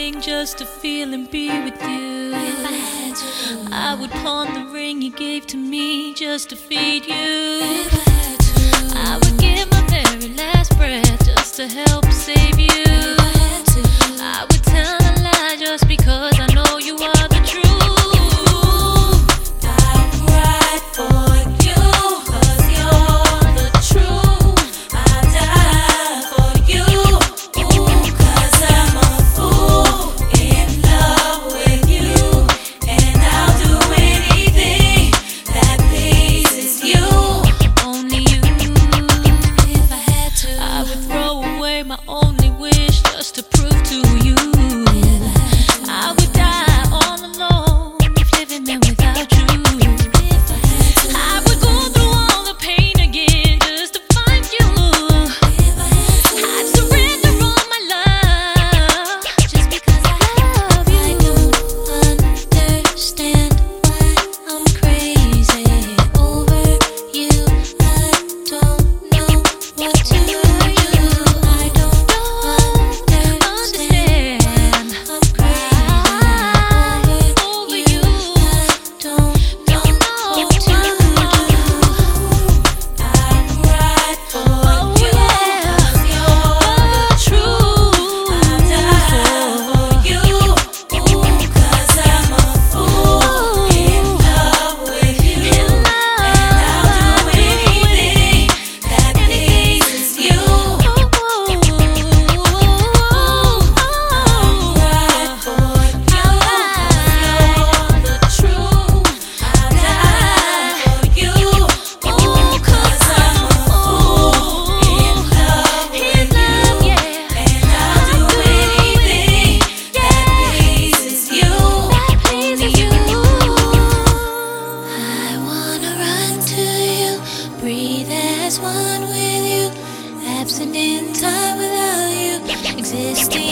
anything just to feel and be with you. If I had to, I would pawn the ring you gave to me just to feed you. If I had to, I would give my very last breath just to help save you. If I had to, I would tell a lie just because I know you are the truth. I'd ride for you, 'cause you're the truth. I'd die for you, ooh, 'cause I'm a fool in love with you. And I'll do anything that pleases you. Only you. If I had to, I would throw away my only wish just to prove to you. I would die all alone if living there without you. I would go through all the pain again just to find you. I'd surrender all my love just because I love you. I don't understand why I'm crazy over you. I don't know what to do. I don't understand why I'm crazy over you. I don't know what to do. I'd ride for you, 'cause you're the truth. I'd die for you, ooh, 'cause I'm a fool in love with you. And I'll do anything that pleases you. I'd ride for you, 'cause you're the truth. I'd die for you, ooh, 'cause I'm a fool in love with you. And I'll do anything that pleases you. I wanna run to you, breathe as one with you, absent in time without you, existing